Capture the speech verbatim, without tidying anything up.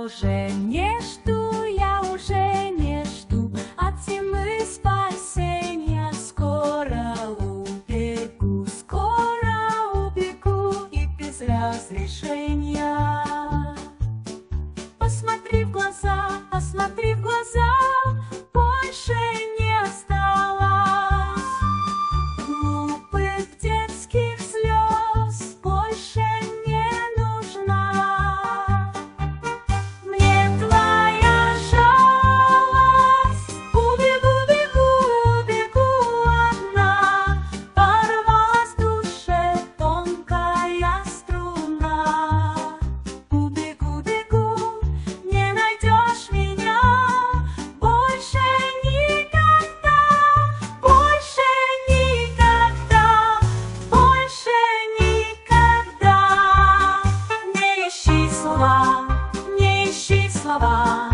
уже не жду, я уже не жду от зимы спасения. Скоро убегу, скоро убегу и без разрешения. Посмотри в глаза, посмотри в глаза, больше не осталось глупых детских слез, больше не нужна мне твоя жалость. Убегу, бегу, бегу одна, порвалась в душе тонкая струна. Убегу, бегу, не найдешь меня больше никогда, больше никогда, больше никогда. Не ищи слова, не ищи слова.